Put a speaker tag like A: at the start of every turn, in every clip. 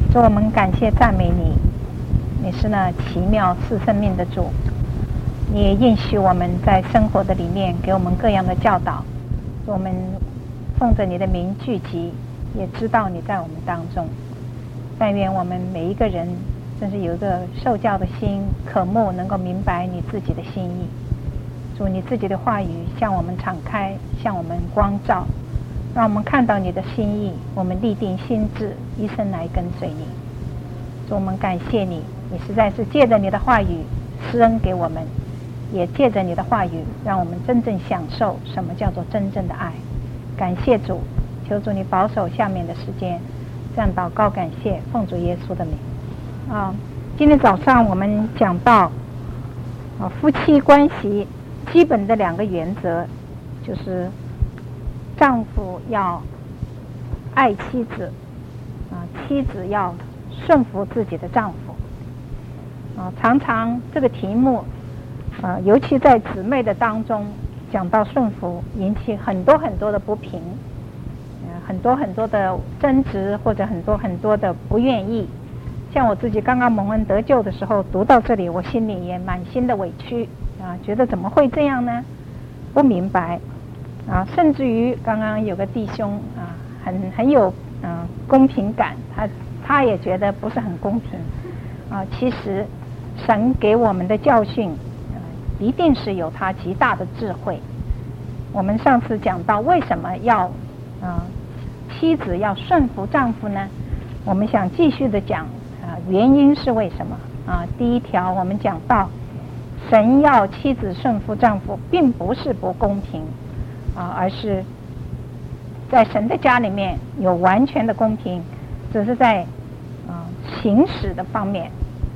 A: 主，我们感谢赞美你，你是那奇妙赐生命的主，你也应许我们在生活的里面给我们各样的教导。我们奉着你的名聚集，也知道你在我们当中。但愿我们每一个人真是有一个受教的心，渴慕能够明白你自己的心意。主，你自己的话语向我们敞开，向我们光照，让我们看到你的心意，我们立定心志，一生来跟随你。主，我们感谢你，你实在是借着你的话语施恩给我们，也借着你的话语让我们真正享受什么叫做真正的爱。感谢主，求主你保守下面的时间，这样祷告感谢，奉主耶稣的名。今天早上我们讲到夫妻关系基本的2个原则，就是丈夫要爱妻子，妻子要顺服自己的丈夫。常常这个题目，尤其在姊妹的当中讲到顺服，引起很多很多的不平，很多很多的争执，或者很多很多的不愿意。像我自己刚刚蒙恩得救的时候，读到这里，我心里也满心的委屈觉得怎么会这样呢？不明白甚至于刚刚有个弟兄很有公平感，他也觉得不是很公平其实神给我们的教训一定是有他极大的智慧。我们上次讲到为什么要妻子要顺服丈夫呢？我们想继续的讲原因是为什么第一条我们讲到神要妻子顺服丈夫并不是不公平而是在神的家里面有完全的公平，只是在行使的方面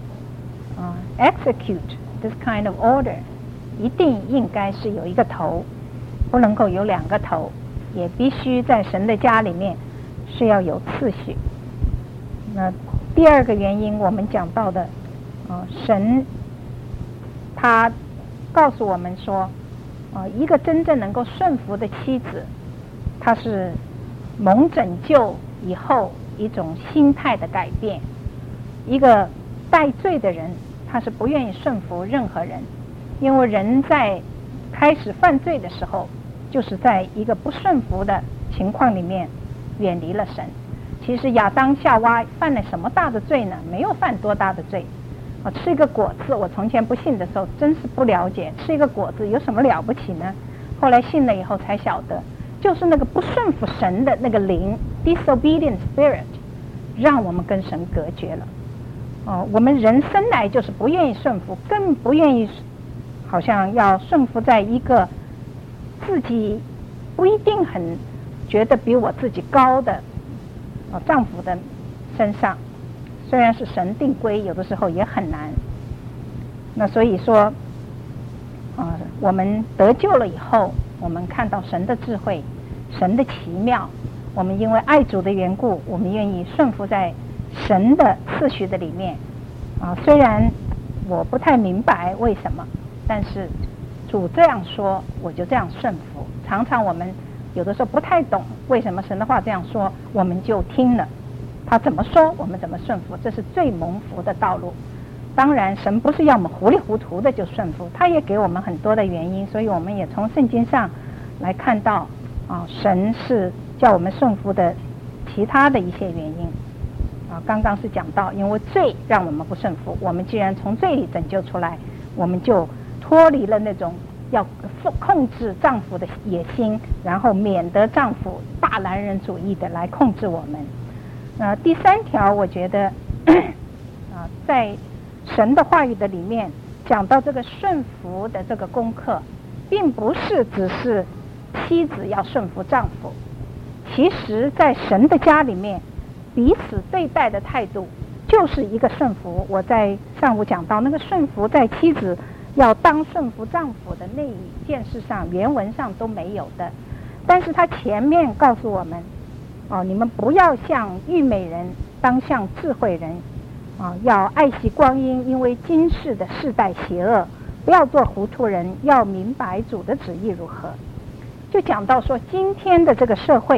A: execute this kind of order 一定应该是有一个头，不能够有2个头，也必须在神的家里面是要有次序。那第2个原因我们讲到的神他告诉我们说一个真正能够顺服的妻子，她是蒙拯救以后一种心态的改变。一个带罪的人，他是不愿意顺服任何人，因为人在开始犯罪的时候，就是在一个不顺服的情况里面远离了神。其实亚当夏娃犯了什么大的罪呢？没有犯多大的罪吃一个果子，我从前不信的时候真是不了解，吃一个果子有什么了不起呢？后来信了以后才晓得，就是那个不顺服神的那个灵 disobedient spirit 让我们跟神隔绝了我们人生来就是不愿意顺服，更不愿意好像要顺服在一个自己不一定很觉得比我自己高的丈夫的身上。虽然是神定规，有的时候也很难。那所以说我们得救了以后，我们看到神的智慧，神的奇妙，我们因为爱主的缘故，我们愿意顺服在神的次序的里面虽然我不太明白为什么，但是主这样说，我就这样顺服。常常我们有的时候不太懂为什么神的话这样说，我们就听了他怎么说我们怎么顺服，这是最蒙福的道路。当然神不是要我们糊里糊涂的就顺服，他也给我们很多的原因，所以我们也从圣经上来看到神是叫我们顺服的其他的一些原因刚刚是讲到因为罪让我们不顺服，我们既然从罪里拯救出来，我们就脱离了那种要控制丈夫的野心，然后免得丈夫大男人主义的来控制我们第3条我觉得在神的话语的里面讲到这个顺服的这个功课，并不是只是妻子要顺服丈夫，其实在神的家里面彼此对待的态度就是一个顺服。我在上午讲到那个顺服在妻子要当顺服丈夫的那一件事上，原文上都没有的，但是他前面告诉我们你们不要像愚昧人，当像智慧人要爱惜光阴，因为今世的世代邪恶，不要做糊涂人，要明白主的旨意如何。就讲到说今天的这个社会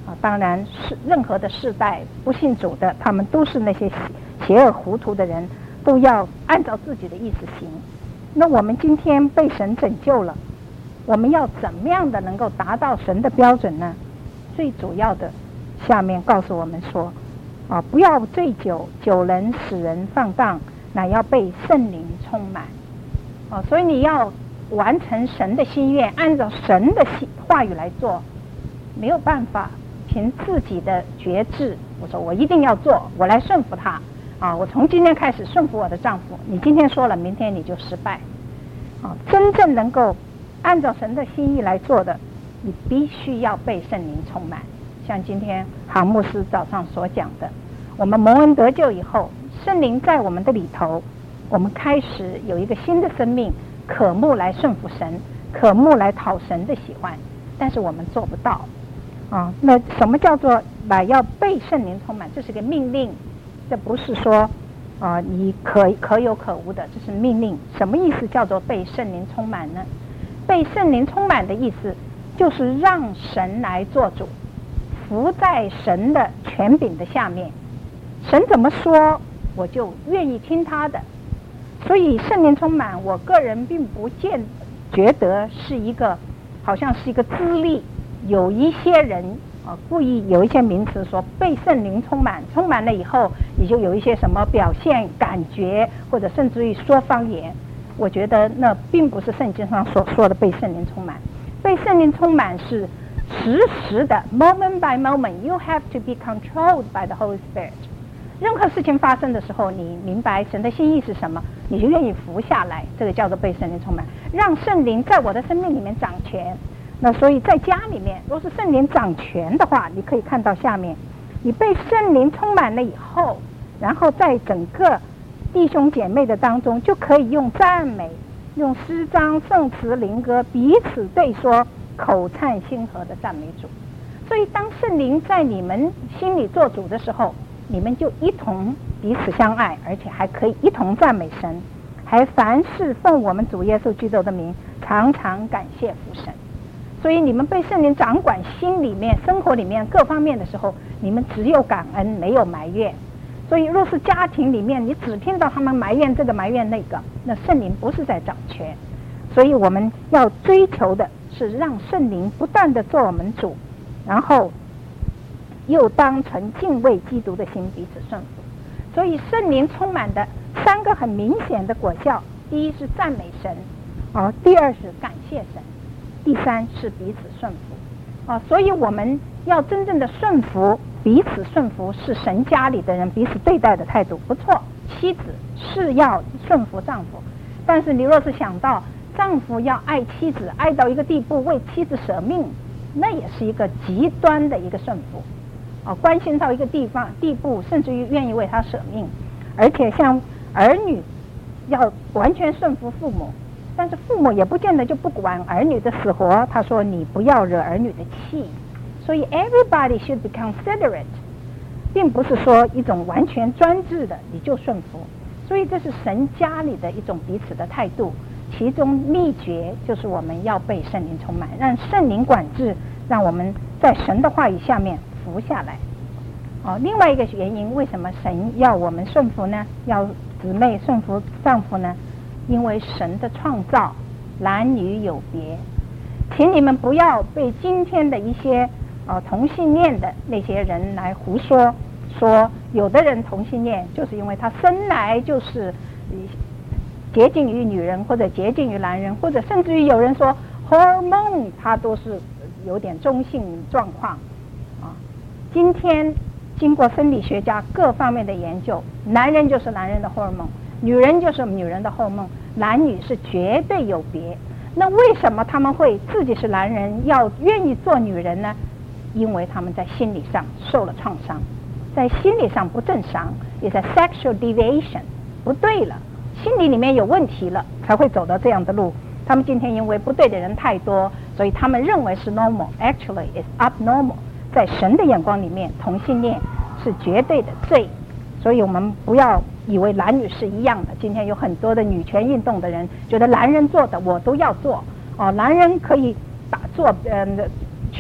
A: 当然是任何的世代不信主的，他们都是那些邪恶糊涂的人，都要按照自己的意思行。那我们今天被神拯救了，我们要怎么样的能够达到神的标准呢？最主要的，下面告诉我们说，不要醉酒，酒能使人放荡，乃要被圣灵充满。所以你要完成神的心愿，按照神的话语来做，没有办法凭自己的觉志，我说我一定要做，我来顺服他我从今天开始顺服我的丈夫，你今天说了，明天你就失败真正能够按照神的心意来做的，你必须要被圣灵充满。像今天韩牧师早上所讲的，我们蒙恩得救以后，圣灵在我们的里头，我们开始有一个新的生命，渴慕来顺服神，渴慕来讨神的喜欢，但是我们做不到那什么叫做要被圣灵充满？这是个命令，这不是说你可有可无的，这是命令。什么意思叫做被圣灵充满呢？被圣灵充满的意思就是让神来做主，服在神的权柄的下面，神怎么说我就愿意听他的。所以圣灵充满，我个人并不觉得是一个好像是一个资历。有一些人故意有一些名词说被圣灵充满，充满了以后你就有一些什么表现感觉，或者甚至于说方言。我觉得那并不是圣经上所说的被圣灵充满。被圣灵充满是实时的 moment by moment， you have to be controlled by the Holy Spirit。 任何事情发生的时候，你明白神的心意是什么，你就愿意服下来，这个叫做被圣灵充满，让圣灵在我的生命里面掌权。那所以在家里面，若是圣灵掌权的话，你可以看到下面，你被圣灵充满了以后，然后在整个弟兄姐妹的当中，就可以用赞美，用诗章、圣词、灵歌彼此对说，口灿心和的赞美主。所以当圣灵在你们心里做主的时候，你们就一同彼此相爱，而且还可以一同赞美神，还凡事奉我们主耶稣基督的名，常常感谢父神。所以你们被圣灵掌管心里面、生活里面各方面的时候，你们只有感恩，没有埋怨。所以若是家庭里面你只听到他们埋怨这个埋怨那个，那圣灵不是在掌权。所以我们要追求的是让圣灵不断的做我们主，然后又当存敬畏基督的心彼此顺服。所以圣灵充满的三个很明显的果效，第一是赞美神第二是感谢神，第三是彼此顺服所以我们要真正的顺服，彼此顺服是神家里的人彼此对待的态度。不错，妻子是要顺服丈夫，但是你若是想到丈夫要爱妻子爱到一个地步，为妻子舍命，那也是一个极端的一个顺服关心到一个地步，甚至于愿意为他舍命。而且像儿女要完全顺服父母，但是父母也不见得就不管儿女的死活，他说你不要惹儿女的气。所以 everybody should be considerate， 并不是说一种完全专制的你就顺服。所以这是神家里的一种彼此的态度，其中秘诀就是我们要被圣灵充满，让圣灵管制，让我们在神的话语下面服下来另外一个原因，为什么神要我们顺服呢？要姊妹顺服丈夫呢？因为神的创造男女有别，请你们不要被今天的一些同性恋的那些人来胡说有的人同性恋就是因为他生来就是接近于女人或者接近于男人，或者甚至于有人说 hormone 他都是有点中性状况今天经过生理学家各方面的研究，男人就是男人的 hormone， 女人就是女人的 hormone， 男女是绝对有别。那为什么他们会自己是男人要愿意做女人呢？因为他们在心理上受了创伤，在心理上不正常，也在 sexual deviation 不对了，心理里面有问题了，才会走到这样的路。他们今天因为不对的人太多，所以他们认为是 normal， actually is abnormal。 在神的眼光里面，同性恋是绝对的罪。所以我们不要以为男女是一样的。今天有很多的女权运动的人觉得男人做的我都要做男人可以去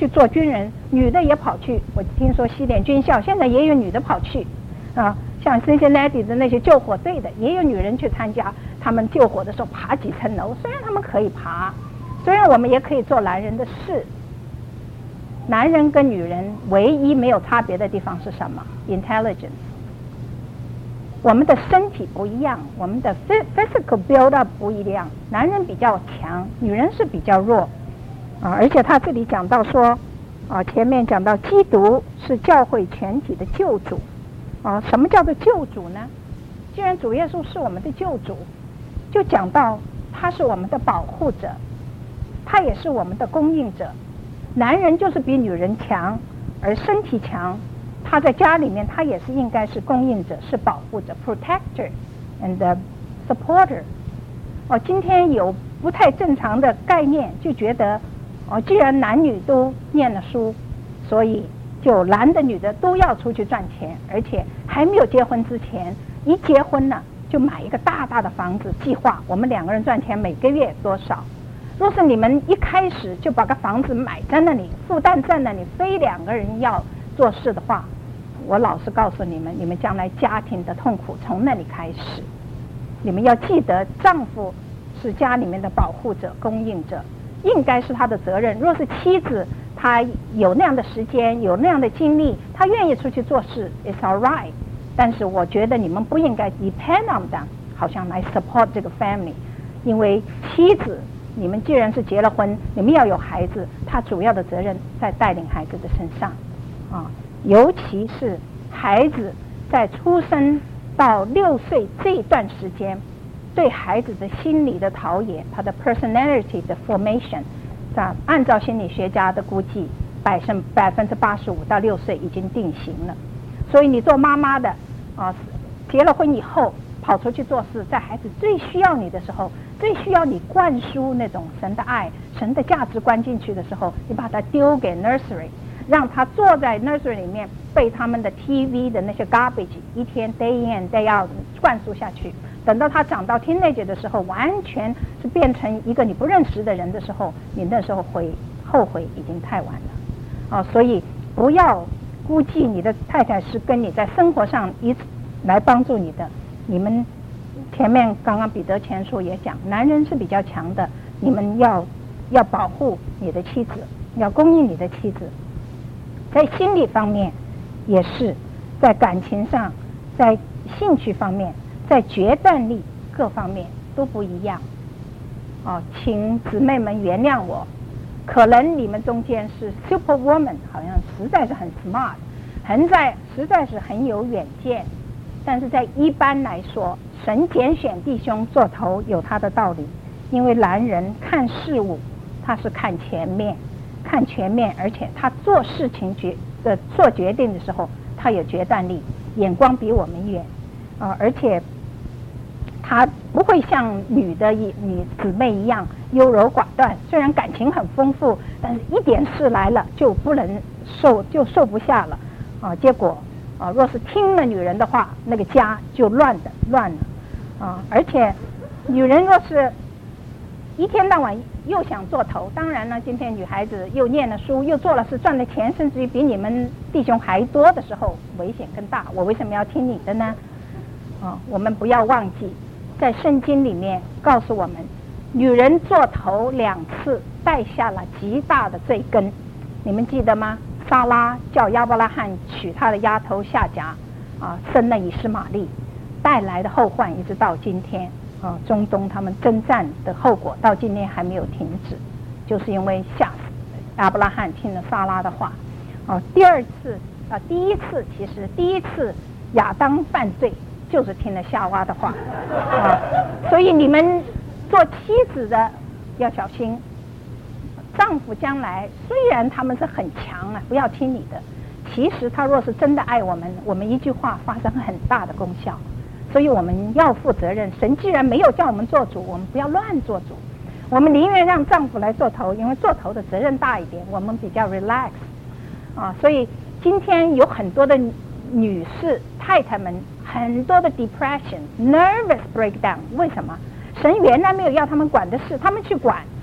A: 去做军人，女的也跑去。我听说西点军校现在也有女的跑去，啊，像 Cincinnati 的那些救火队的，也有女人去参加。他们救火的时候爬几层楼，虽然他们可以爬，虽然我们也可以做男人的事。男人跟女人唯一没有差别的地方是什么 ？Intelligence。我们的身体不一样，我们的 physical build up 不一样，男人比较强，女人是比较弱。而且他这里讲到说，前面讲到基督是教会全体的救主。什么叫做救主呢？既然主耶稣是我们的救主，就讲到他是我们的保护者，他也是我们的供应者。男人就是比女人强，而身体强，他在家里面他也是应该是供应者，是保护者 protector and supporter。今天有不太正常的概念，就觉得既然男女都念了书，所以就男的女的都要出去赚钱，而且还没有结婚之前，一结婚了就买一个大大的房子，计划我们2个人赚钱每个月多少。若是你们一开始就把个房子买在那里，负担在那里，非2个人要做事的话，我老实告诉你们，你们将来家庭的痛苦从那里开始。你们要记得，丈夫是家里面的保护者、供应者，应该是他的责任。若是妻子，她有那样的时间，有那样的精力，她愿意出去做事 ，it's all right。但是我觉得你们不应该 depend on them， 好像来 support 这个 family， 因为妻子。你们既然是结了婚，你们要有孩子，他主要的责任在带领孩子的身上，尤其是孩子在出生到6岁这一段时间，对孩子的心理的陶冶，他的 personality 的 formation， 按照心理学家的估计，85%到6岁已经定型了。所以你做妈妈的结了婚以后跑出去做事，在孩子最需要你的时候，最需要你灌输那种神的爱、神的价值观进去的时候，你把他丢给 nursery， 让他坐在 nursery 里面被他们的 TV 的那些 garbage 一天 day in day out 灌输下去。等到他长到 teenager 的时候，完全是变成一个你不认识的人的时候，你那时候后悔已经太晚了。所以不要估计你的太太是跟你在生活上来帮助你的。你们前面刚刚彼得前书也讲，男人是比较强的，你们要保护你的妻子，要供应你的妻子。在心理方面也是，在感情上，在兴趣方面，在决断力各方面都不一样。请姊妹们原谅我，可能你们中间是 super woman， 好像实在是很 smart， 实在是很有远见。但是在一般来说，神拣选弟兄做头有他的道理，因为男人看事物他是看全面，而且他做事情做决定的时候，他有决断力，眼光比我们远，而且他不会像女姊妹一样优柔寡断，虽然感情很丰富，但是一点事来了就不能受不下了，结果若是听了女人的话，那个家就乱了，而且女人若是一天到晚又想做头，当然呢，今天女孩子又念了书，又做了事，赚了钱，甚至于比你们弟兄还多的时候，危险更大。我为什么要听你的呢？我们不要忘记，在圣经里面告诉我们，女人做头2次带下了极大的罪根，你们记得吗？撒拉叫亚伯拉罕娶他的丫头夏甲，生了以实玛利，带来的后患一直到今天，中东他们征战的后果到今天还没有停止，就是因为亚伯拉罕听了撒拉的话。第一次亚当犯罪就是听了夏娃的话，所以你们做妻子的要小心。丈夫将来虽然他们是很强不要听你的，其实他若是真的爱我们，我们一句话发生很大的功效，所以我们要负责任。神既然没有叫我们做主，我们不要乱做主，我们宁愿让丈夫来做头，因为做头的责任大一点，我们比较 relax。所以今天有很多的女士太太们很多的 depression nervous breakdown， 为什么？神原来没有要他们管的事他们去管，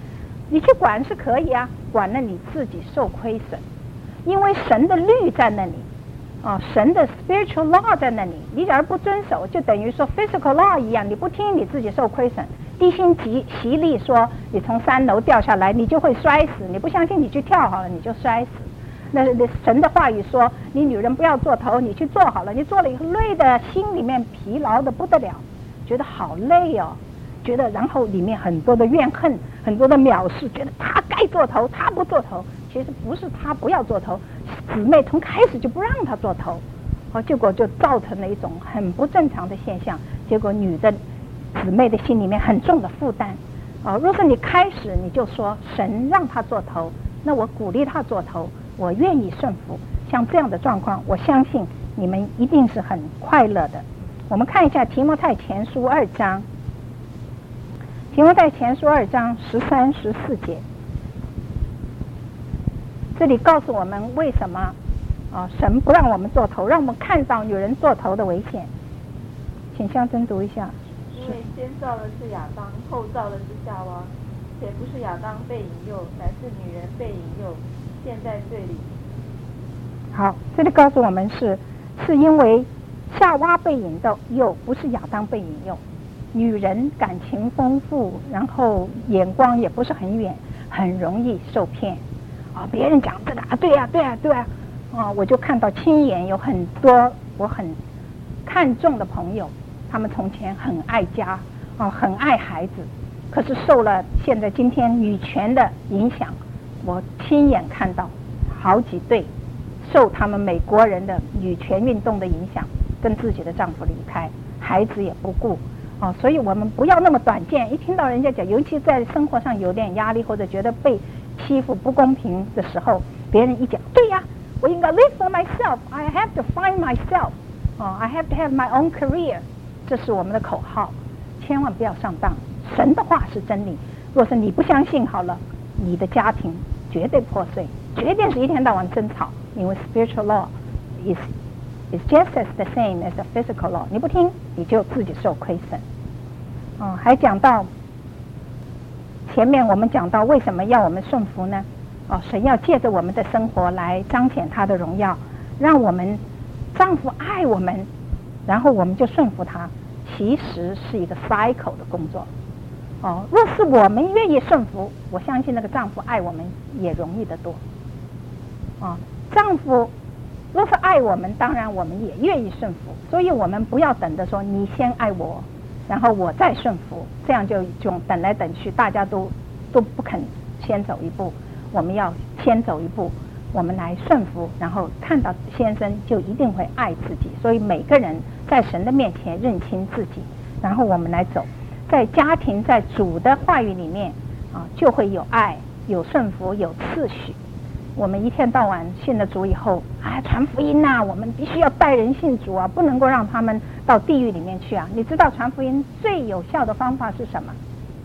A: 你去管是可以啊，管了你自己受亏损，因为神的律在那里，神的 spiritual law 在那里，你假如不遵守，就等于说 physical law 一样，你不听你自己受亏损。地心吸力说你从3楼掉下来，你就会摔死，你不相信你去跳好了，你就摔死。那神的话语说，你女人不要做头，你去做好了，你做了以后累的心里面疲劳的不得了，觉得好累哦，觉得然后里面很多的怨恨，很多的藐视，觉得他该做头，他不做头。其实不是他不要做头，姊妹从开始就不让他做头，结果就造成了一种很不正常的现象。结果女的姊妹的心里面很重的负担。若是你开始你就说神让他做头，那我鼓励他做头，我愿意顺服。像这样的状况，我相信你们一定是很快乐的。我们看一下提摩太前书2章，提摩太前书2章13、14节。这里告诉我们为什么神不让我们做头，让我们看到女人做头的危险。请香珍读一下。
B: 因为先造的是亚当，后造的是夏娃，且不是亚当被引诱，乃是女人被引诱，陷在罪里。
A: 好，这里告诉我们是因为夏娃被引诱，不是亚当被引诱。女人感情丰富，然后眼光也不是很远，很容易受骗。别人讲这个对啊，我就看到亲眼有很多我很看重的朋友，他们从前很爱家，很爱孩子，可是受了现在今天女权的影响，我亲眼看到好几对受他们美国人的女权运动的影响，跟自己的丈夫离开，孩子也不顾。所以我们不要那么短见，一听到人家讲，尤其在生活上有点压力或者觉得被欺负不公平的时候，别人一讲，对呀，我应该 live for myself, I have to find myself, I have to have my own career， 这是我们的口号，千万不要上当。神的话是真理，若是你不相信好了，你的家庭绝对破碎，绝对是一天到晚争吵，因为 spiritual law is just as the same as the physical law， 你不听你就自己受亏损。还讲到前面我们讲到为什么要我们顺服呢？神要借着我们的生活来彰显他的荣耀，让我们丈夫爱我们，然后我们就顺服他，其实是一个 cycle 的工作。若是我们愿意顺服，我相信那个丈夫爱我们也容易得多。丈夫若是爱我们，当然我们也愿意顺服，所以我们不要等着说你先爱我，然后我再顺服，这样就等来等去，大家都不肯先走一步。我们要先走一步，我们来顺服，然后看到先生就一定会爱自己。所以每个人在神的面前认清自己，然后我们来走，在家庭在主的话语里面就会有爱，有顺服，有次序。我们一天到晚信了主以后传福音我们必须要带人信主不能够让他们到地狱里面去你知道传福音最有效的方法是什么？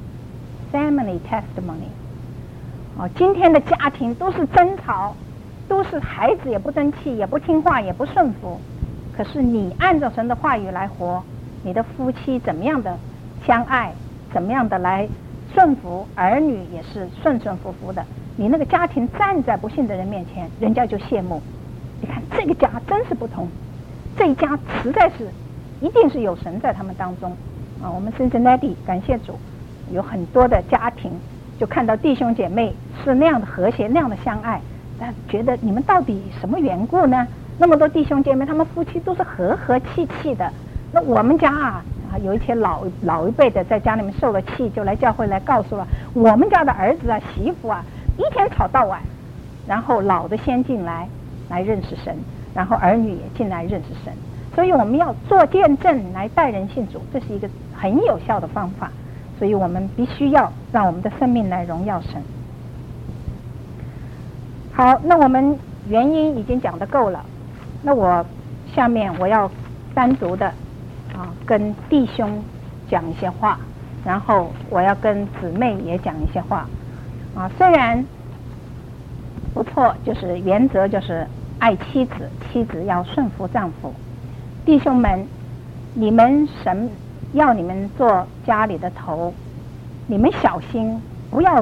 A: Family testimony。今天的家庭都是争吵，都是孩子也不争气，也不听话，也不顺服。可是你按照神的话语来活，你的夫妻怎么样的相爱，怎么样的来顺服，儿女也是顺顺服服的，你那个家庭站在不信的人面前，人家就羡慕。你看这个家真是不同，这一家实在是一定是有神在他们当中我们Cincinnati感谢主，有很多的家庭就看到弟兄姐妹是那样的和谐，那样的相爱，但觉得你们到底什么缘故呢？那么多弟兄姐妹，他们夫妻都是和和气气的。那我们家有一些老一辈的在家里面受了气，就来教会来告诉了我们家的儿子媳妇一天吵到晚，然后老的先进来认识神，然后儿女也进来认识神。所以我们要做见证来带人信主，这是一个很有效的方法。所以我们必须要让我们的生命来荣耀神。好，那我们原因已经讲得够了，那我下面我要单独的跟弟兄讲一些话，然后我要跟姊妹也讲一些话虽然不错，就是原则就是爱妻子，妻子要顺服丈夫。弟兄们，你们神要你们做家里的头，你们小心不要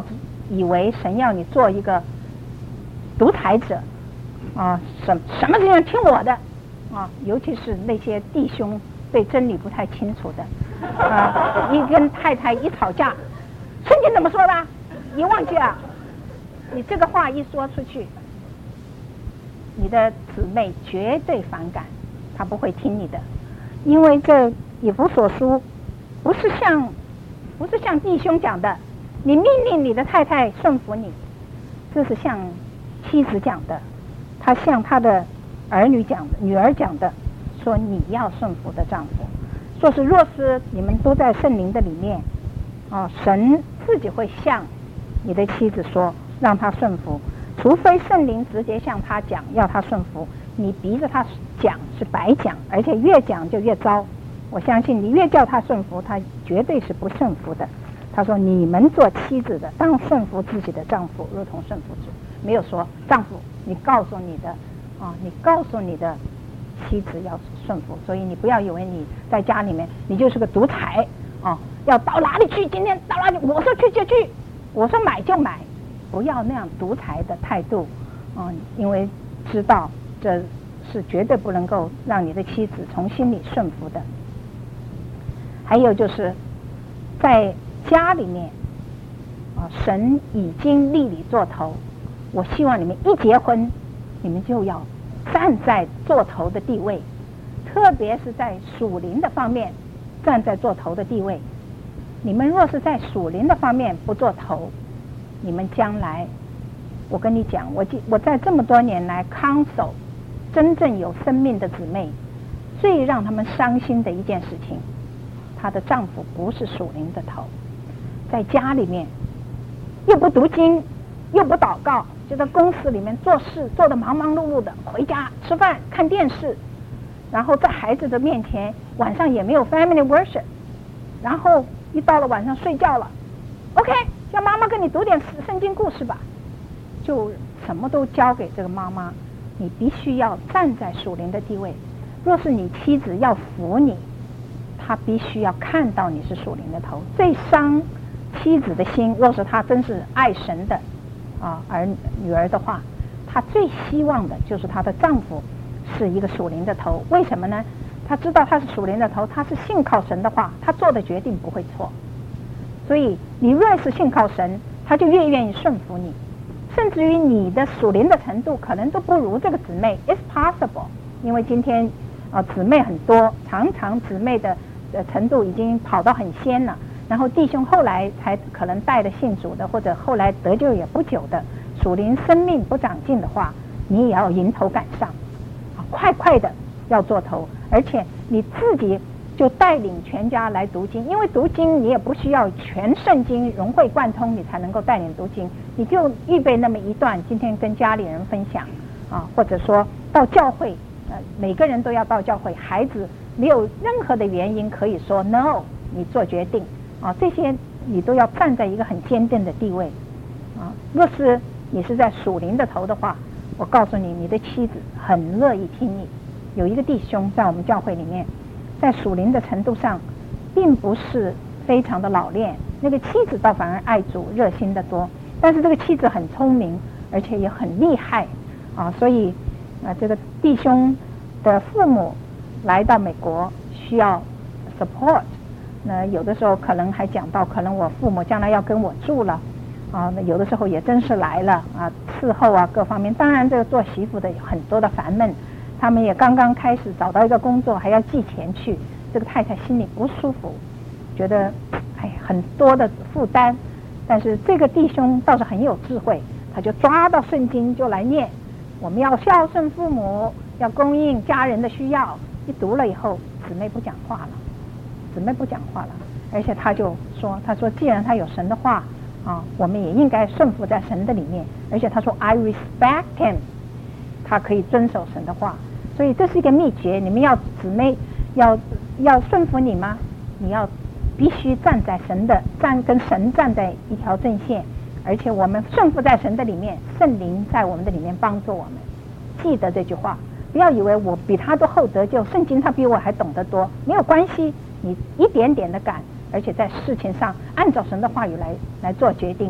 A: 以为神要你做一个独裁者啊，什么事情听我的啊，尤其是那些弟兄对真理不太清楚的啊，一跟太太一吵架，圣经怎么说的？你忘记了？你这个话一说出去，你的姊妹绝对反感，她不会听你的，因为这以弗所书不是像弟兄讲的，你命令你的太太顺服你，这是向妻子讲的，他向他的女儿讲的，说你要顺服的丈夫，说是若是你们都在圣灵的里面，神自己会向你的妻子说，让他顺服，除非圣灵直接向他讲要他顺服，你逼着他讲是白讲，而且越讲就越糟。我相信你越叫他顺服，他绝对是不顺服的。他说你们做妻子的当顺服自己的丈夫，如同顺服主。没有说丈夫你告诉你的妻子要顺服，所以你不要以为你在家里面你就是个独裁要到哪里去，今天到哪里我说去就去，我说买就买，不要那样独裁的态度因为知道这是绝对不能够让你的妻子从心里顺服的。还有就是在家里面神已经立你做头，我希望你们一结婚你们就要站在做头的地位，特别是在属灵的方面站在做头的地位。你们若是在属灵的方面不做头，你们将来，我跟你讲，我在这么多年来counsel真正有生命的姊妹，最让他们伤心的一件事情，她的丈夫不是属灵的头，在家里面又不读经又不祷告，就在公司里面做事做得忙忙碌碌的，回家吃饭看电视，然后在孩子的面前晚上也没有 family worship， 然后一到了晚上睡觉了 OK， 叫妈妈跟你读点圣经故事吧，就什么都交给这个妈妈。你必须要站在属灵的地位，若是你妻子要服你，她必须要看到你是属灵的头。最伤妻子的心，若是她真是爱神的女儿的话，她最希望的就是她的丈夫是一个属灵的头。为什么呢？她知道她是属灵的头，她是信靠神的话，她做的决定不会错。所以你越是信靠神，她就越愿意顺服你，甚至于你的属灵的程度可能都不如这个姊妹。 It's possible， 因为今天姊妹很多，常常姊妹的程度已经跑到很先了，然后弟兄后来才可能带的信主的，或者后来得救也不久的，属灵生命不长进的话，你也要迎头赶上快的要做头，而且你自己就带领全家来读经，因为读经你也不需要全圣经融会贯通你才能够带领读经，你就预备那么一段，今天跟家里人分享或者说到教会每个人都要到教会，孩子没有任何的原因可以说 no， 你做决定这些你都要站在一个很坚定的地位若是你是在属灵的头的话，我告诉你，你的妻子很乐意听你。有一个弟兄在我们教会里面，在属灵的程度上并不是非常的老练，那个妻子倒反而爱主热心的多，但是这个妻子很聪明而且也很厉害所以这个弟兄的父母来到美国需要 support， 那有的时候可能还讲到可能我父母将来要跟我住了那有的时候也真是来了伺候各方面。当然这个做媳妇的有很多的烦闷，他们也刚刚开始找到一个工作还要寄钱去，这个太太心里不舒服，觉得很多的负担。但是这个弟兄倒是很有智慧，他就抓到圣经就来念，我们要孝顺父母，要供应家人的需要。一读了以后，姊妹不讲话了，而且他就说，他说既然他有神的话我们也应该顺服在神的里面，而且他说 I respect him， 他可以遵守神的话。所以这是一个秘诀，你们要姊妹要顺服你吗？你要必须站在神的跟神站在一条阵线，而且我们顺服在神的里面，圣灵在我们的里面帮助我们。记得这句话，不要以为我比他都后得救，圣经他比我还懂得多，没有关系，你一点点的赶，而且在事情上按照神的话语来做决定，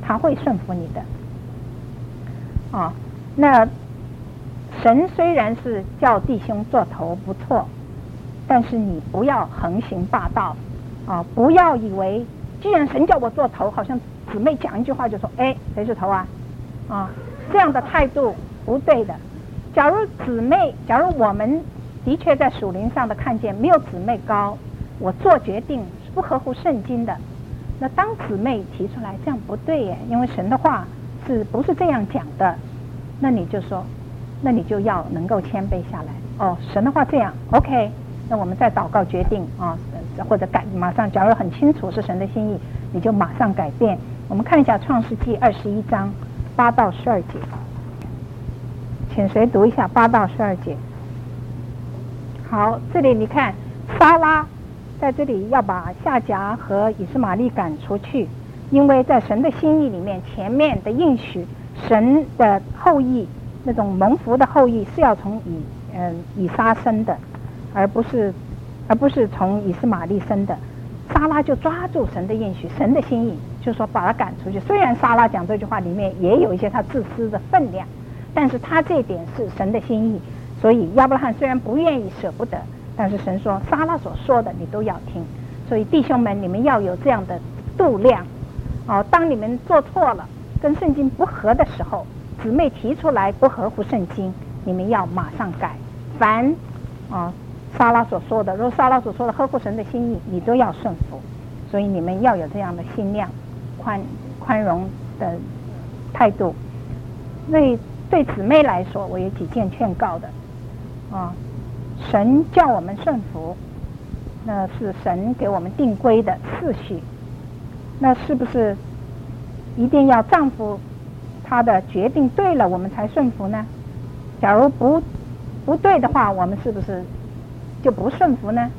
A: 他会顺服你的。那神虽然是叫弟兄做头不错，但是你不要横行霸道不要以为既然神叫我做头，好像姊妹讲一句话就说谁是头这样的态度不对的。假如我们的确在属灵上的看见没有姊妹高，我做决定是不合乎圣经的，那当姊妹提出来这样不对耶，因为神的话是不是这样讲的，那你就说，那你就要能够谦卑下来。神的话这样 OK， 那我们再祷告决定或者马上，假如很清楚是神的心意，你就马上改变。我们看一下创世纪21章8到12节，请谁读一下8到12节？好，这里你看撒拉在这里要把夏甲和以斯玛利赶出去，因为在神的心意里面，前面的应许神的后裔，那种蒙福的后裔是要从以撒生的，而不是从以斯玛利生的。撒拉就抓住神的应许，神的心意，就说把他赶出去。虽然撒拉讲这句话里面也有一些他自私的分量，但是他这一点是神的心意，所以亚伯拉罕虽然不愿意舍不得，但是神说撒拉所说的你都要听。所以弟兄们，你们要有这样的度量当你们做错了跟圣经不合的时候，姊妹提出来不合乎圣经，你们要马上改。凡撒拉所说的，如果撒拉所说的合乎神的心意，你都要顺服。所以你们要有这样的心量，宽容的态度。那对姊妹来说，我有几件劝告的神叫我们顺服，那是神给我们定规的次序。那是不是一定要丈夫他的决定对了我们才顺服呢？假如不对的话，我们是不是就不顺服呢？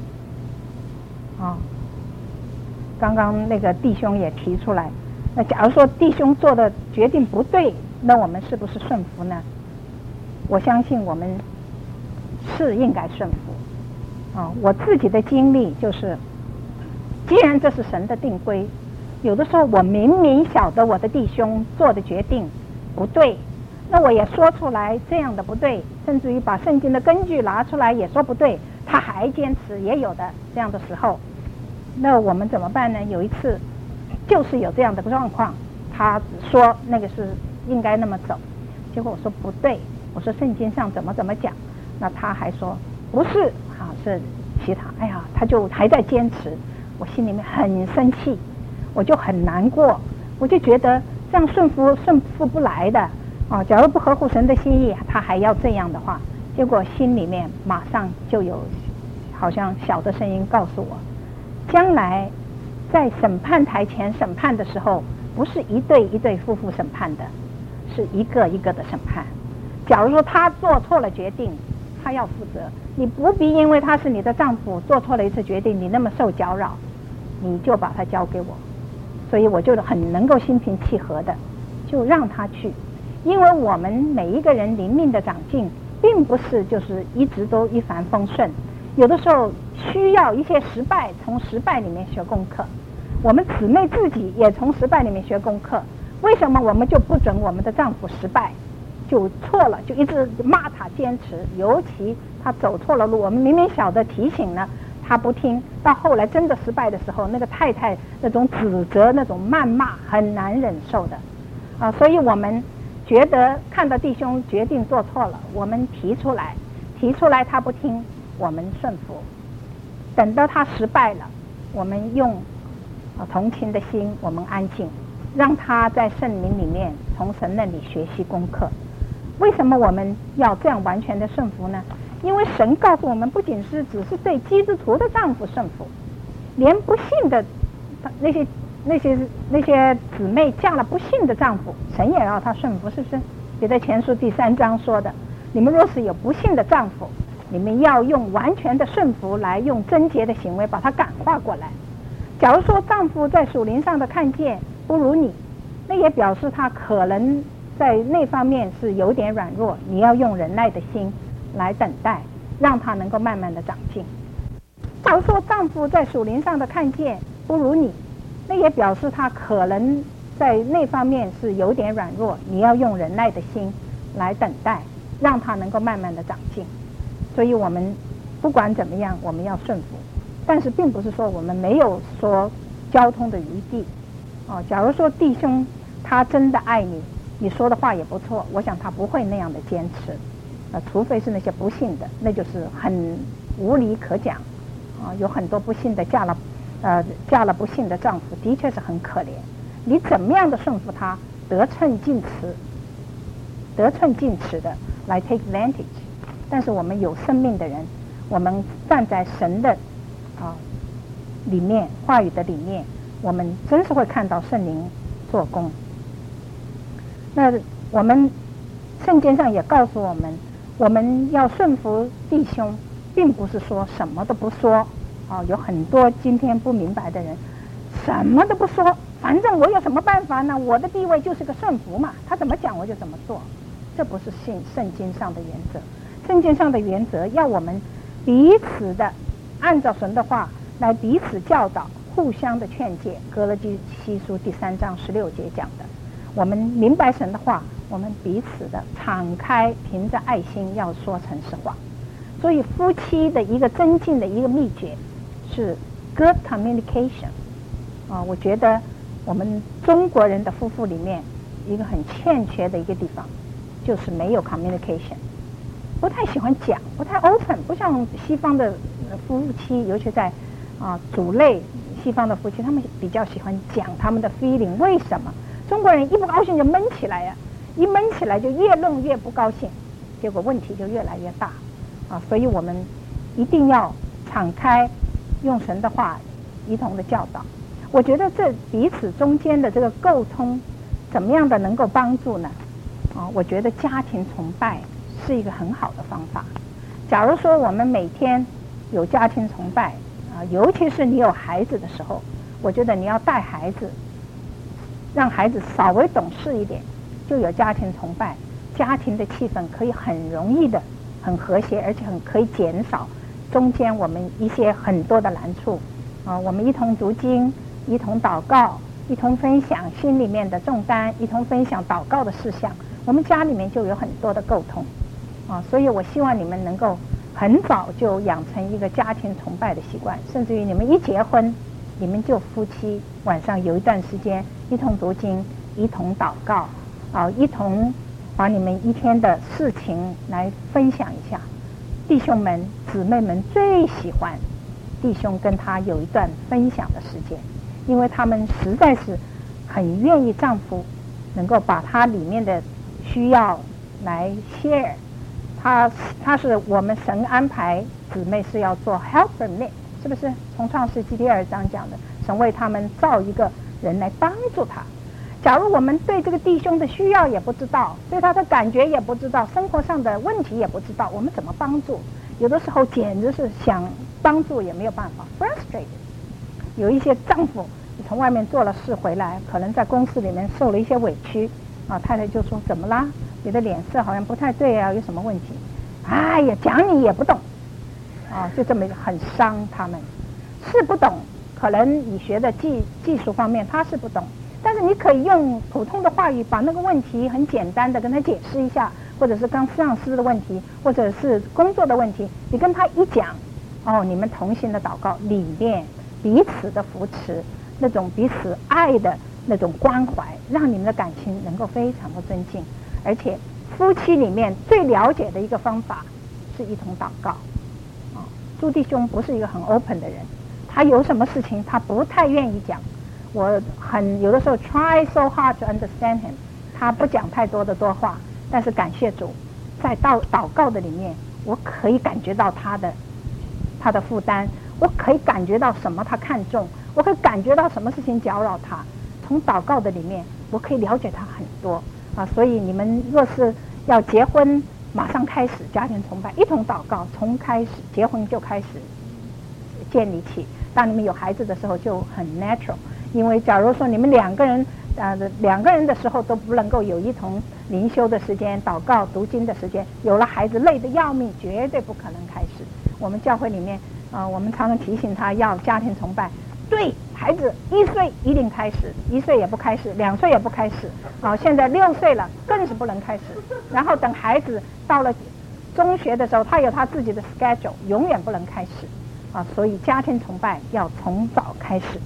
A: 刚刚那个弟兄也提出来，那假如说弟兄做的决定不对，那我们是不是顺服呢？我相信我们是应该顺服。我自己的经历就是，既然这是神的定规，有的时候我明明晓得我的弟兄做的决定不对，那我也说出来这样的不对，甚至于把圣经的根据拿出来也说不对，他还坚持，也有的这样的时候，那我们怎么办呢？有一次就是有这样的状况，他只说那个是应该那么走，结果我说不对，我说圣经上怎么讲，那他还说不是是其他，他就还在坚持，我心里面很生气，我就很难过，我就觉得这样顺服不来的假如不合乎神的心意，他还要这样的话，结果心里面马上就有好像小的声音告诉我，将来在审判台前审判的时候，不是一对一对夫妇审判的，是一个一个的审判。假如说他做错了决定，他要负责，你不必因为他是你的丈夫做错了一次决定，你那么受搅扰，你就把他交给我。所以我就很能够心平气和的就让他去，因为我们每一个人灵命的长进并不是就是一直都一帆风顺，有的时候需要一些失败，从失败里面学功课。我们姊妹自己也从失败里面学功课，为什么我们就不准我们的丈夫失败，就错了就一直骂他坚持，尤其他走错了路，我们明明晓得提醒呢，他不听，到后来真的失败的时候，那个太太那种指责那种谩骂很难忍受的所以我们觉得看到弟兄决定做错了，我们提出来他不听，我们顺服，等到他失败了，我们用同情的心，我们安静，让他在圣灵里面从神那里学习功课。为什么我们要这样完全的顺服呢？因为神告诉我们，不仅是只是对基督徒的丈夫顺服，连不信的那些姊妹嫁了不信的丈夫，神也要他顺服，是不是？彼得前书第3章说的，你们若是有不信的丈夫，你们要用完全的顺服来用贞洁的行为把他感化过来。假如说丈夫在属灵上的看见不如你，那也表示他可能在那方面是有点软弱，你要用忍耐的心来等待，让他能够慢慢的长进。假如说丈夫在属灵上的看见不如你，那也表示他可能在那方面是有点软弱，你要用忍耐的心来等待，让他能够慢慢的长进。所以我们不管怎么样，我们要顺服，但是并不是说我们没有说交通的余地。假如说弟兄他真的爱你，你说的话也不错，我想他不会那样的坚持，除非是那些不信的，那就是很无理可讲。有很多不信的嫁了不信的丈夫，的确是很可怜。你怎么样的顺服他，得寸进尺的来 take advantage。但是我们有生命的人，我们站在神的里面，话语的里面，我们真是会看到圣灵做工。那我们圣经上也告诉我们，我们要顺服弟兄，并不是说什么都不说。有很多今天不明白的人，什么都不说，反正我有什么办法呢？我的地位就是个顺服嘛，他怎么讲我就怎么做。这不是圣经上的原则。圣经上的原则要我们彼此的按照神的话来彼此教导，互相的劝诫。哥罗西书第3章16节讲的，我们明白神的话，我们彼此的敞开，凭着爱心要说诚实话。所以夫妻的一个增进的一个秘诀是 good communication。我觉得我们中国人的夫妇里面一个很欠缺的一个地方，就是没有 communication， 不太喜欢讲，不太 open， 不像西方的夫妻，尤其在主类西方的夫妻，他们比较喜欢讲他们的 feeling。为什么？中国人一不高兴就闷起来呀，一闷起来就越弄越不高兴，结果问题就越来越大。所以我们一定要敞开，用神的话一同的教导。我觉得这彼此中间的这个沟通，怎么样的能够帮助呢？我觉得家庭崇拜是一个很好的方法。假如说我们每天有家庭崇拜，尤其是你有孩子的时候，我觉得你要带孩子，让孩子稍微懂事一点，就有家庭崇拜，家庭的气氛可以很容易的很和谐，而且可以减少中间我们一些很多的难处。我们一同读经，一同祷告，一同分享心里面的重担，一同分享祷告的事项，我们家里面就有很多的沟通。所以我希望你们能够很早就养成一个家庭崇拜的习惯，甚至于你们一结婚，你们就夫妻晚上有一段时间一同读经，一同祷告，一同把你们一天的事情来分享一下。弟兄们姊妹们最喜欢弟兄跟他有一段分享的时间，因为他们实在是很愿意丈夫能够把他里面的需要来 share。 他是我们神安排姊妹是要做 helper mate， 是不是？从创世纪第2章讲的，神为他们造一个人来帮助他。假如我们对这个弟兄的需要也不知道，对他的感觉也不知道，生活上的问题也不知道，我们怎么帮助？有的时候简直是想帮助也没有办法 frustrated。 有一些丈夫从外面做了事回来，可能在公司里面受了一些委屈，太太就说怎么啦？你的脸色好像不太对啊，有什么问题？哎呀，讲你也不懂，就这么很伤他们。是不懂，可能你学的技术方面他是不懂，但是你可以用普通的话语把那个问题很简单的跟他解释一下，或者是刚上司的问题，或者是工作的问题，你跟他一讲，你们同心的祷告里面彼此的扶持，那种彼此爱的那种关怀，让你们的感情能够非常的增进。而且夫妻里面最了解的一个方法是一同祷告。朱弟兄不是一个很 open 的人，他有什么事情他不太愿意讲，我有的时候 try so hard to understand him， 他不讲太多的多话，但是感谢主，在祷告的里面，我可以感觉到他的负担，我可以感觉到什么他看重，我可以感觉到什么事情搅扰他。从祷告的里面，我可以了解他很多。所以你们若是要结婚，马上开始家庭崇拜，一同祷告，从开始结婚就开始建立起。当你们有孩子的时候就很 natural， 因为假如说你们两个人的时候都不能够有一同灵修的时间、祷告读经的时间，有了孩子累得要命，绝对不可能开始。我们教会里面我们常常提醒他要家庭崇拜， 对孩子1岁一定开始，1岁也不开始，2岁也不开始，现在6岁了更是不能开始。然后等孩子到了中学的时候，他有他自己的 schedule， 永远不能开始所以家庭崇拜要从早开始。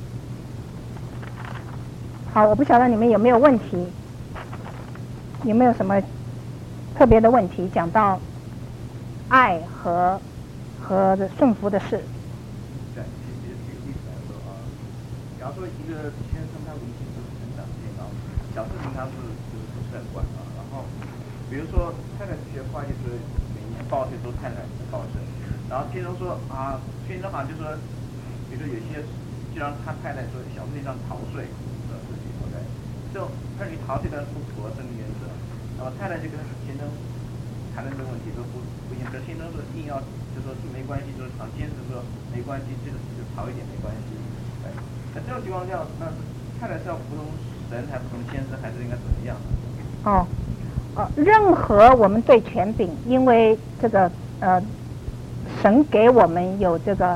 A: 好，我不晓得你们有没有问题，有没有什么特别的问题讲到爱和顺服的事。
C: 对，举个例子来说比方说一个先生他无意识成长健康，小事情他就是不是很管然后比如说太太学会计是每年报税都太太报税，然后先生说先生好像就说，比如说有些就让他太太说小事情上逃税的事情 ，OK， 这种他你逃税的不符合生理原则，那么太太就跟先生谈论这个问题都不一样，可先生说硬要就说是没关系，就是常坚持说没关系，这个就逃一点没关系。对，那这种情况下，那太太是要服从神还服从先生，还是应该怎么样呢？
A: 任何我们对权柄，因为这个神给我们有这个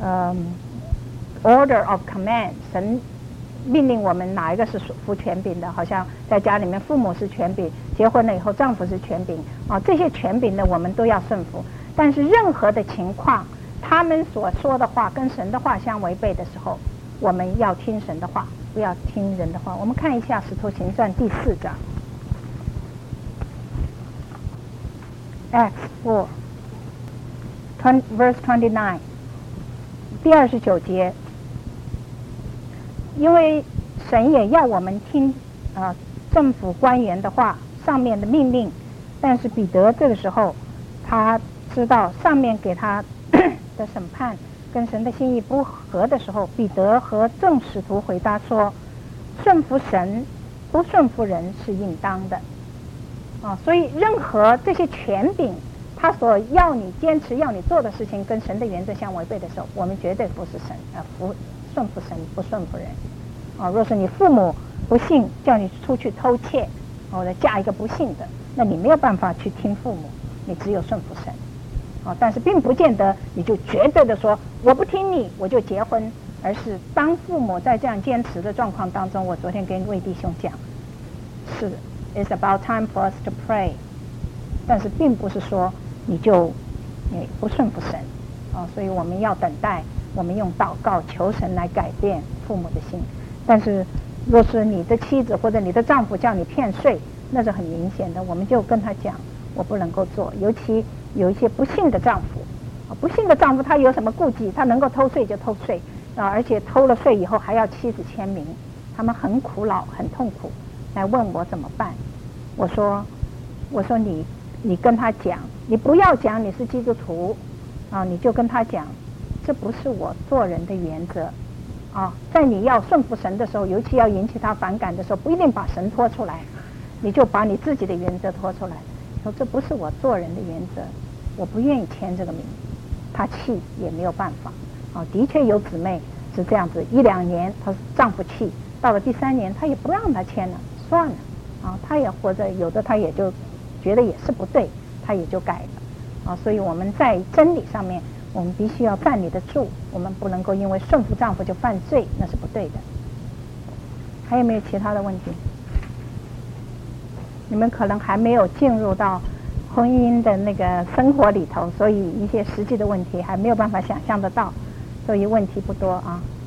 A: order of command， 神命令我们哪一个是服权柄的，好像在家里面父母是权柄，结婚了以后丈夫是权柄这些权柄呢我们都要顺服。但是任何的情况，他们所说的话跟神的话相违背的时候，我们要听神的话，不要听人的话。我们看一下《使徒行传》第4章 Acts 4 verse 29第29节。因为神也要我们听政府官员的话，上面的命令，但是彼得这个时候他知道上面给他的审判跟神的心意不合的时候，彼得和众使徒回答说，顺服神不顺服人是应当的所以任何这些权柄他所要你坚持要你做的事情跟神的原则相违背的时候，我们绝对不是神顺服神不顺服人若是你父母不信叫你出去偷窃或者嫁一个不信的，那你没有办法去听父母，你只有顺服神但是并不见得你就绝对的说我不听你我就结婚，而是当父母在这样坚持的状况当中，我昨天跟魏弟兄讲是 It's about time for us to pray， 但是并不是说你就不顺服神所以我们要等待，我们用祷告求神来改变父母的心。但是若是你的妻子或者你的丈夫叫你骗税，那是很明显的，我们就跟他讲我不能够做。尤其有一些不信的丈夫不信的丈夫他有什么顾忌，他能够偷税就偷税而且偷了税以后还要妻子签名，他们很苦恼很痛苦，来问我怎么办。我说你跟他讲，你不要讲你是基督徒你就跟他讲这不是我做人的原则在你要顺服神的时候，尤其要引起他反感的时候，不一定把神拖出来，你就把你自己的原则拖出来，说这不是我做人的原则，我不愿意签这个名。他气也没有办法的确有姊妹是这样子，1-2年她丈夫气，到了第3年她也不让他签了，算了她也或者有的她也就觉得也是不对，她也就改了所以我们在真理上面我们必须要站立得住，我们不能够因为顺服丈夫就犯罪，那是不对的。还有没有其他的问题？你们可能还没有进入到婚姻的那个生活里头，所以一些实际的问题还没有办法想象得到，所以问题不多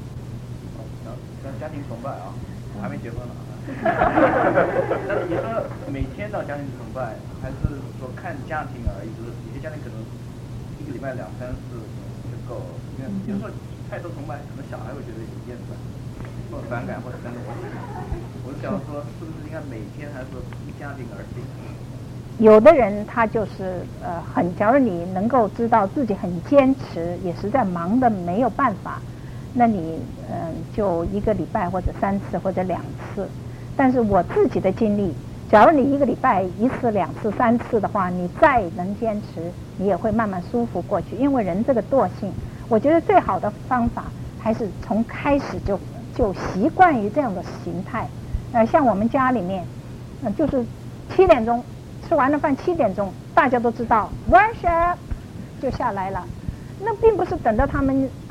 C: 家庭崇拜我还没结婚呢那你说每天到家庭崇拜，还是说看家庭而已？就是有些家庭可能1个礼拜2-3次就够了，因为有时候太多崇拜，可能小孩会觉得有厌烦或者反感或者等等。我是想说，是不是应该每天，还是说依家庭而定？
A: 有的人他就是假如你能够知道自己很坚持，也实在忙得没有办法，那你就1个礼拜或者3次或者2次。但是我自己的经历，假如你1个礼拜1次、2次、3次的话，你再能坚持，你也会慢慢舒服过去。因为人这个惰性，我觉得最好的方法还是从开始就习惯于这样的形态。像我们家里面，就是7点钟吃完了饭，7点钟大家都知道 worship 就下来了。那并不是等到他们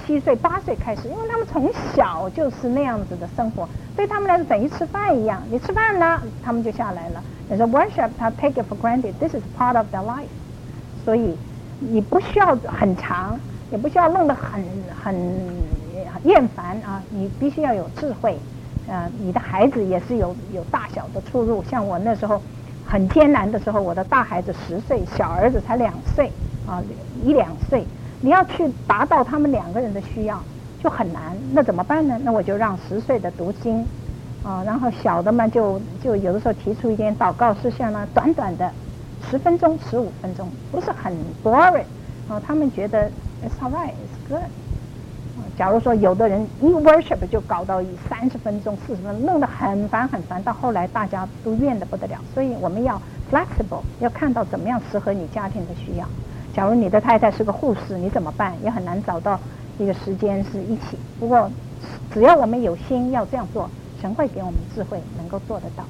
A: 7岁、8岁开始，因为他们从小就是那样子的生活，对他们来说等于吃饭一样。你吃饭了，他们就下来了。你说 worship， 他 take it for granted，this is part of their life。所以你不需要很长，也不需要弄得很厌烦啊，你必须要有智慧。你的孩子也是有大小的出入。像我那时候很艰难的时候，我的大孩子10岁，小儿子才2岁啊，1-2岁，你要去达到他们2个人的需要就很难。那怎么办呢？那我就让10岁的读经啊，然后小的嘛就有的时候提出一点祷告事项呢，短短的10分钟、15分钟，不是很 boring 啊，他们觉得 it's alright, it's good。假如说有的人一 worship 就搞到30分钟、40分钟，弄得很烦，到后来大家都怨得不得了。所以我们要 flexible， 要看到怎么样适合你家庭的需要。假如你的太太是个护士，你怎么办？也很难找到一个时间是一起。不过只要我们有心要这样做，神会给我们智慧，能够做得到。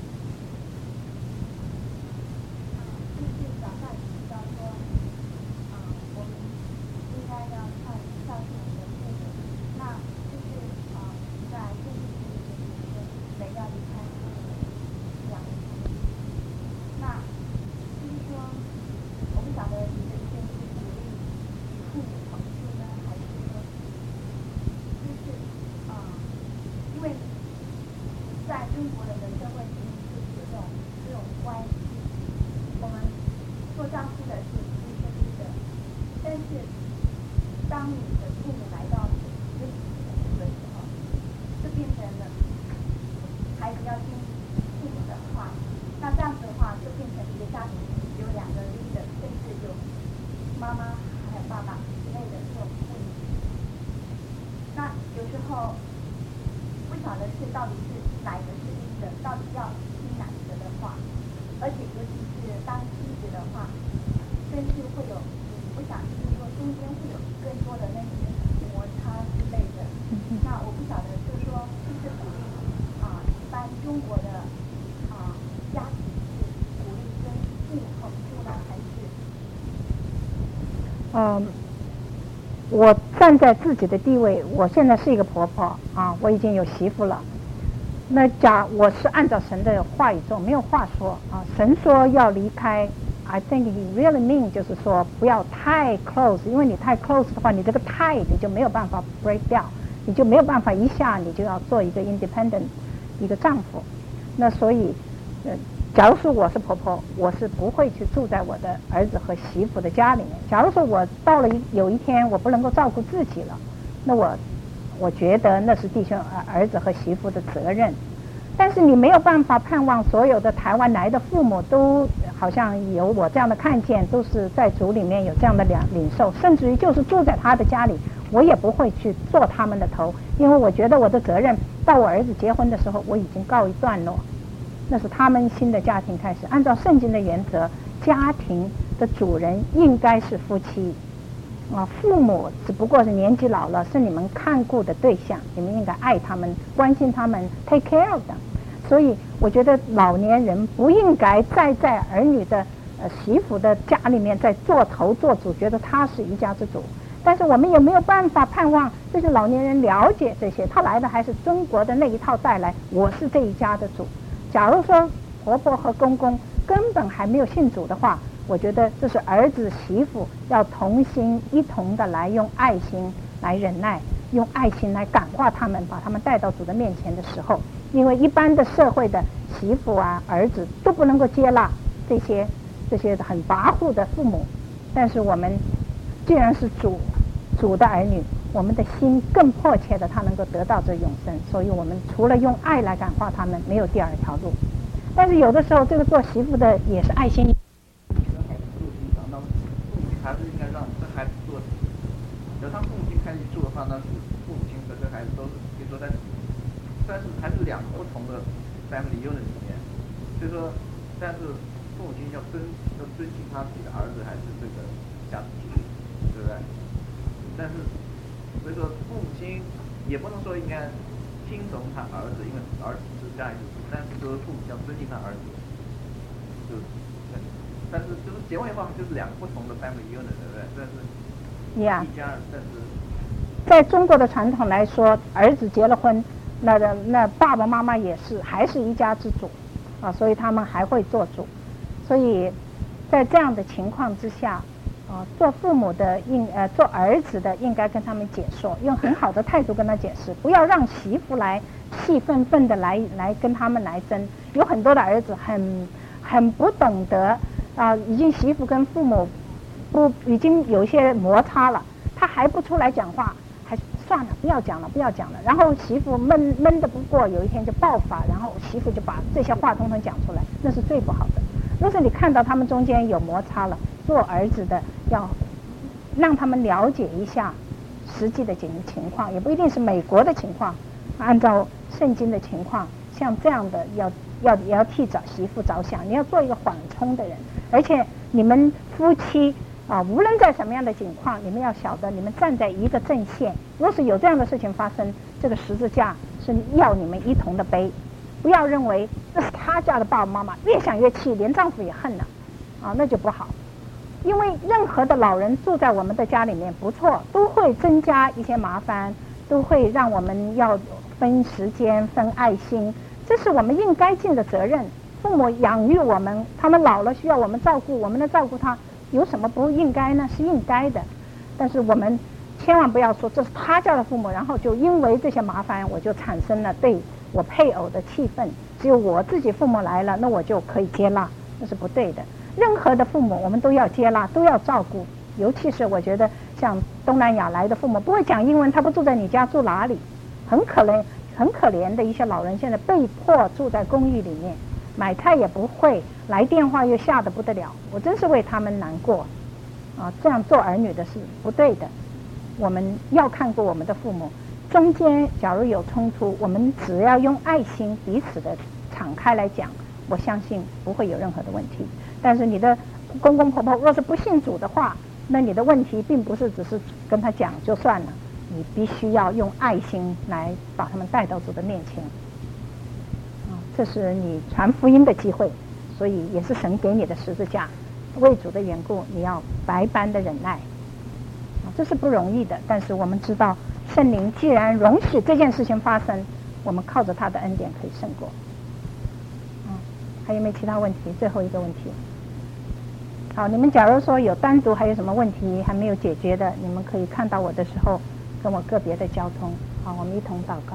A: 我站在自己的地位，我现在是一个婆婆啊，我已经有媳妇了。那我是按照神的话语做，没有话说啊。神说要离开 ，I think he really mean 就是说不要太 close， 因为你太 close 的话，你这个 tie 你就没有办法 break 掉，你就没有办法一下你就要做一个 independent 一个丈夫。那所以假如说我是婆婆，我是不会去住在我的儿子和媳妇的家里面。假如说我到了有一天我不能够照顾自己了，那我觉得那是弟兄儿子和媳妇的责任。但是你没有办法盼望所有的台湾来的父母都好像有我这样的看见，都是在主里面有这样的领受，甚至于就是住在他的家里，我也不会去做他们的头，因为我觉得我的责任到我儿子结婚的时候我已经告一段落。那是他们新的家庭开始。按照圣经的原则，家庭的主人应该是夫妻啊，父母只不过是年纪老了，是你们看顾的对象，你们应该爱他们，关心他们 ，take care of them。所以我觉得老年人不应该再在儿女的媳妇的家里面再做头做主，觉得他是一家之主。但是我们也没有办法盼望这些老年人了解这些，他来的还是中国的那一套带来，我是这一家的主。假如说婆婆和公公根本还没有信主的话，我觉得这是儿子媳妇要同心一同的来用爱心来忍耐，用爱心来感化他们，把他们带到主的面前的时候，因为一般的社会的媳妇啊儿子都不能够接纳这些很跋扈的父母。但是我们既然是主的儿女，我们的心更迫切的他能够得到这永生，所以我们除了用爱来感化他们，没有第二条路。但是有的时候这个做媳妇的也是爱心。
C: 还是应该让这孩子做，只要当父母亲开始做的话，那是父母亲和这孩子都是可以说在，但是还是2个不同的 family unit 里面，所以说，但是父母亲要尊敬他自己的儿子还是这个家庭主义，对不对？但是所以说父母亲也不能说应该听从他儿子，因为儿子是家里的主，但是说父母要尊敬他儿子，就。但是就是结婚以后就是2个不同的 family unit， 对不对？但是一家，但是
A: 在中国的传统来说，儿子结了婚，那爸爸妈妈也是还是一家之主啊，所以他们还会做主。所以在这样的情况之下，做父母的做儿子的应该跟他们解说，用很好的态度跟他解释，不要让媳妇来气愤愤的来跟他们来争。有很多的儿子很不懂得已经媳妇跟父母已经有一些摩擦了，他还不出来讲话，还算了，不要讲了，然后媳妇闷得不过，有一天就爆发，然后媳妇就把这些话统统讲出来，那是最不好的。若是你看到他们中间有摩擦了，做儿子的要让他们了解一下实际的情况，也不一定是美国的情况，按照圣经的情况，像这样的要替媳妇着想，你要做一个缓冲的人，而且你们夫妻无论在什么样的情况，你们要晓得你们站在一个阵线。若是有这样的事情发生，这个十字架是要你们一同的背，不要认为那是他家的爸爸妈妈，越想越气，连丈夫也恨了那就不好。因为任何的老人住在我们的家里面，不错，都会增加一些麻烦，都会让我们要分时间分爱心，这是我们应该尽的责任。父母养育我们，他们老了需要我们照顾，我们来照顾他，有什么不应该呢？是应该的。但是我们千万不要说这是他家的父母，然后就因为这些麻烦我就产生了对我配偶的气愤，只有我自己父母来了，那我就可以接纳，那是不对的。任何的父母我们都要接纳，都要照顾，尤其是我觉得像东南亚来的父母不会讲英文，他不住在你家住哪里？很可怜的一些老人现在被迫住在公寓里面，买菜也不会，来电话又吓得不得了，我真是为他们难过这样做儿女的是不对的。我们要看过我们的父母，中间假如有冲突，我们只要用爱心彼此的敞开来讲，我相信不会有任何的问题。但是你的公公婆婆若是不信主的话，那你的问题并不是只是跟他讲就算了，你必须要用爱心来把他们带到主的面前这是你传福音的机会，所以也是神给你的十字架，为主的缘故你要百般的忍耐这是不容易的。但是我们知道圣灵既然容许这件事情发生，我们靠着他的恩典可以胜过还有没有其他问题？最后一个问题。好，你们假如说有单独还有什么问题还没有解决的，你们可以看到我的时候跟我个别的交通。好，我们一同祷告。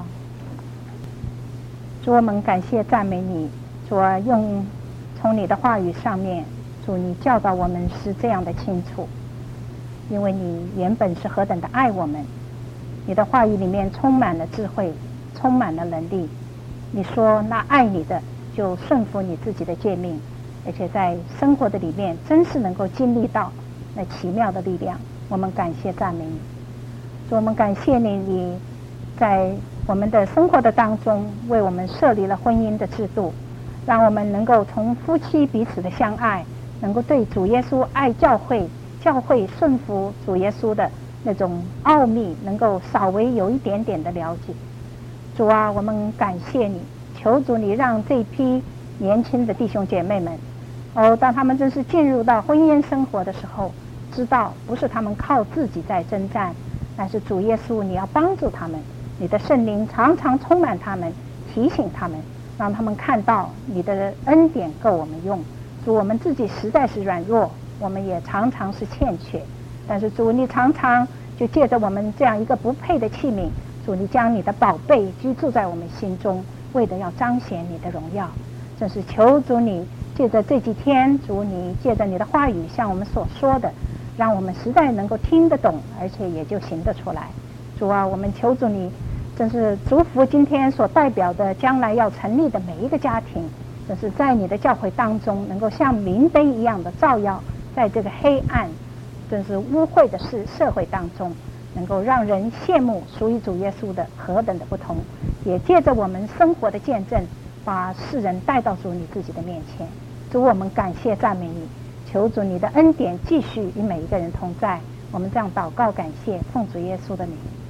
A: 主，我们感谢赞美你，主用从你的话语上面，主你教导我们是这样的清楚，因为你原本是何等的爱我们，你的话语里面充满了智慧，充满了能力。你说那爱你的就顺服你自己的诫命，而且在生活的里面真是能够经历到那奇妙的力量。我们感谢赞美你，主，我们感谢你，你在我们的生活的当中为我们设立了婚姻的制度，让我们能够从夫妻彼此的相爱，能够对主耶稣爱教会，教会顺服主耶稣的那种奥秘能够稍微有一点点的了解。主啊，我们感谢你，求主你让这批年轻的弟兄姐妹们当他们真是进入到婚姻生活的时候，知道不是他们靠自己在征战，但是主耶稣你要帮助他们，你的圣灵常常充满他们，提醒他们，让他们看到你的恩典够我们用。主，我们自己实在是软弱，我们也常常是欠缺，但是主你常常就借着我们这样一个不配的器皿，主你将你的宝贝居住在我们心中，为的要彰显你的荣耀。正是求主你借着这几天，主你借着你的话语向我们所说的，让我们实在能够听得懂，而且也就行得出来。主啊，我们求主你真是祝福今天所代表的将来要成立的每一个家庭，真是在你的教会当中能够像明灯一样的照耀在这个黑暗真是污秽的社会当中，能够让人羡慕属于主耶稣的何等的不同，也借着我们生活的见证把世人带到主你自己的面前。主，我们感谢赞美你，求主你的恩典继续与每一个人同在。我们这样祷告感谢，奉主耶稣的名。